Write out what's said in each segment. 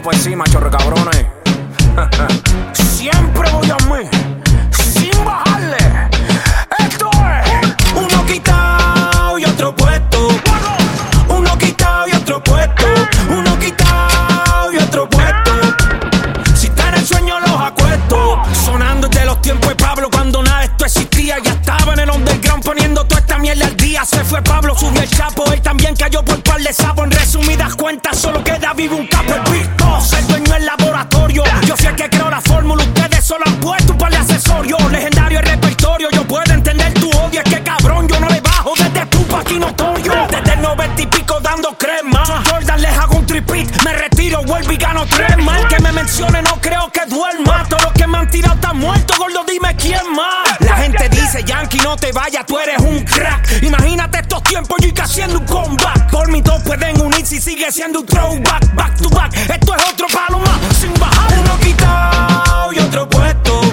Vamos por encima, chorre cabrones. Siempre voy a mí, sin bajarle. Esto es uno quitado y otro puesto. Uno quitado y otro puesto. Uno quitado y otro puesto. Si está en el sueño los acuesto. Sonando desde los tiempos de Pablo, cuando nada de esto existía. Ya estaba en el underground poniendo toda esta mierda al día. Se fue Pablo, subió el Chapo, él también cayó por par de sapos. En resumidas cuentas solo queda vivo un capo. El Big Boss, el dueño del laboratorio. Yo fui el que creó la fórmula, ustedes solo han puesto un par de accesorios. Legendario el repertorio, yo puedo entender tu odio. Es que cabrón, yo no le bajo desde Tupac y notorio. Desde el 90 y pico dando crema. Jordan les hago un tripit, me retiro, vuelvo y gano 3 más. El que me mencione no creo que duerma. Todos los que me han tirado están muertos, gordo, dime quién más. La gente dice, Yankee, no te vayas, tú eres un crack. Imagínate estos tiempos, yo y que haciendo un comeback. Por mí todos pueden unirse y sigue siendo un throwback. Back to back, esto es otro palo más, sin bajar. Uno quitado y otro puesto.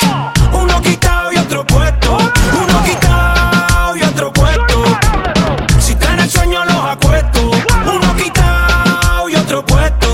Uno quitado y otro puesto. Uno quitado y otro puesto. Si está en el sueño los acuesto. Uno quitado y otro puesto.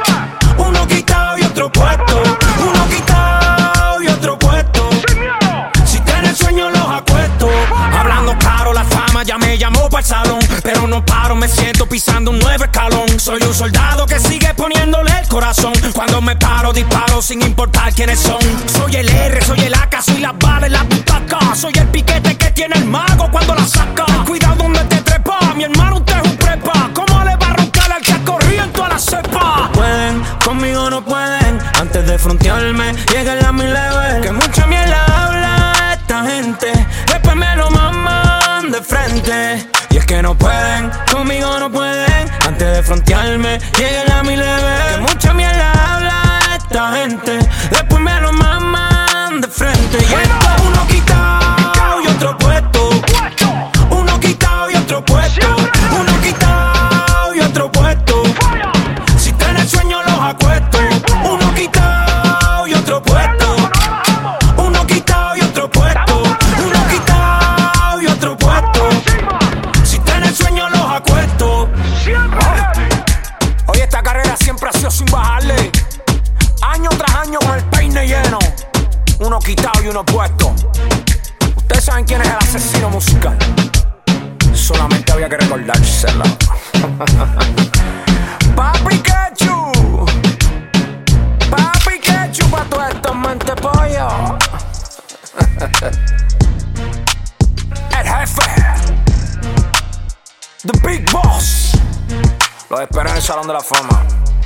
Uno quitado y otro puesto. Uno quitado y otro puesto. Si está en el sueño los acuesto. Hablando claro, la fama ya me llamó para el salón. Pero no paro, me siento pisando un nuevo escalón. Soy un soldado que sigue poniéndole el corazón. Cuando me paro, disparo sin importar quiénes son. Soy el R, soy el AK, soy las balas, la butaca. Soy el piquete que tiene el mago cuando la saca. Cuidado donde te trepa, mi hermano usted es un prepa. ¿Cómo le va a roncar al que ha corrido en toda la cepa? Pueden, conmigo no pueden. Antes de frontearme, llega a mi level. Que mucha mierda habla esta gente, después me lo maman de frente. Y es que no pueden, conmigo no pueden. Antes de frontearme, lleguen a mi level. Que mucha mierda habla esta gente, después me lo maman de frente. Y esto es uno quitado y otro puesto. Uno quitado y otro puesto. Uno quitado y otro puesto. Si está en el sueño los acuesto. Uno quitado y otro puesto. Uno quitado y otro puesto. Uno quitado y otro puesto. Sueño los acuesto. Hoy esta carrera siempre ha sido sin bajarle. Año tras año con el peine lleno. Uno quitado y uno puesto. Ustedes saben quién es el asesino musical. Solamente había que recordársela. Papi Quechu. Papi Quechu pa' todos estos mente pollo. El jefe, The Big Boss. Los espero en el Salón de la Fama.